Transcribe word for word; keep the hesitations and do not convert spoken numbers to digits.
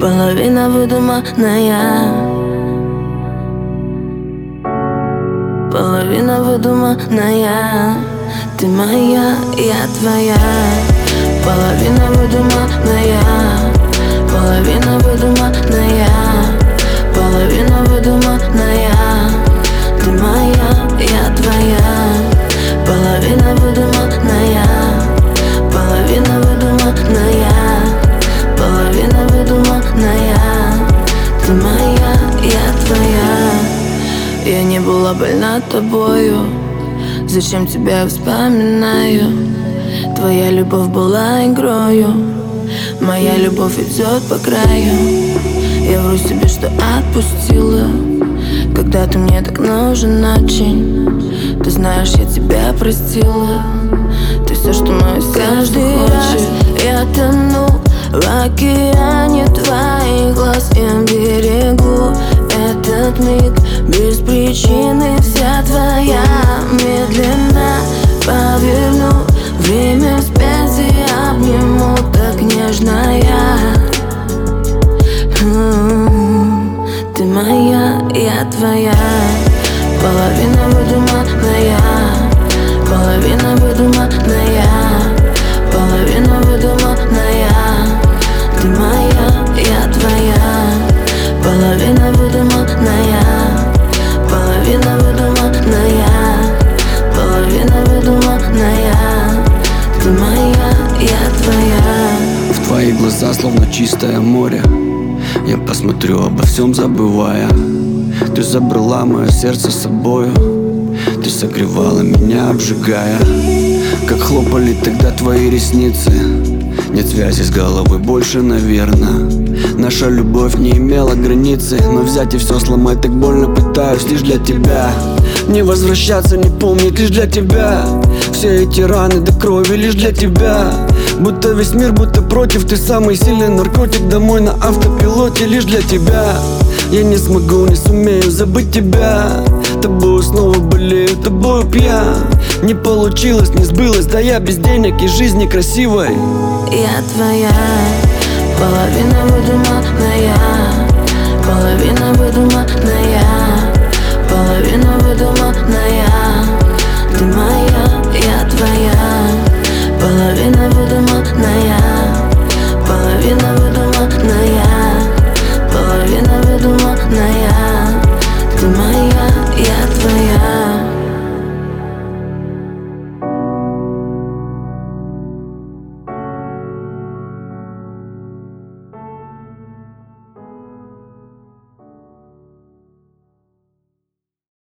половина выдуманная, половина выдуманная. Ты моя, я твоя, половина выдуманная, половина выдуманная, половина выдуманная. Ты моя, я твоя, половина выдуманная, половина выдуманная, половина выдуманная. Ты моя, я твоя. Я не была больна тобою, зачем тебя вспоминаю? Твоя любовь была игрою, моя любовь идет по краю. Я вру себе, что отпустила, когда ты мне так нужен очень. Ты знаешь, я тебя простила, ты все, что мое сердце хочет. Я тону в океане твоих глаз, я берегу этот миг без причины. Вся твоя медленно поверну, время вспять и обниму так нежно я. Ты моя, я твоя, половина выдуманная, половина выдуманная, половина выдуманная. Ты моя, я твоя, половина выдуманная, половина выдуманная, половина выдуманная. Ты моя, я твоя. В твои глаза словно чистое море, я посмотрю, обо всем забывая. Ты забрала мое сердце с собою, ты согревала меня, обжигая. Как хлопали тогда твои ресницы, нет связи с головой больше, наверно. Наша любовь не имела границы, но взять и все сломать так больно пытаюсь лишь для тебя. Не возвращаться, не помнить лишь для тебя. Все эти раны до крови лишь для тебя. Будто весь мир, будто против, ты самый сильный наркотик. Домой на автопилоте лишь для тебя. Я не смогу, не сумею забыть тебя. Тобою снова болею, тобою пьян. Не получилось, не сбылось, да я без денег и жизни красивой. Я твоя, половина выдуманная, половина выдуманная, половина выдуманная. Ты моя,